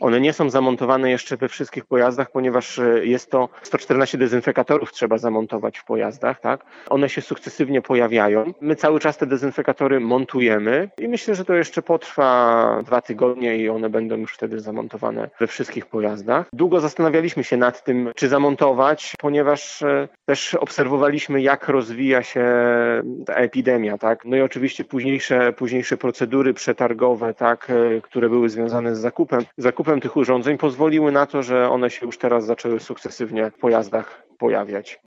One nie są zamontowane jeszcze we wszystkich pojazdach, ponieważ jest to 114 dezynfekatorów trzeba zamontować w pojazdach, tak? One się sukcesywnie pojawiają. My cały czas te dezynfekatory montujemy i myślę, że to jeszcze potrwa 2 tygodnie i one będą już wtedy zamontowane we wszystkich pojazdach. Długo zastanawialiśmy się nad tym, czy zamontować, ponieważ też obserwowaliśmy, jak rozwija się ta epidemia, tak? No i oczywiście późniejsze procedury przetargowe, tak, które były związane z zakupem tych urządzeń pozwoliły na to, że one się już teraz zaczęły sukcesywnie w pojazdach pojawiać.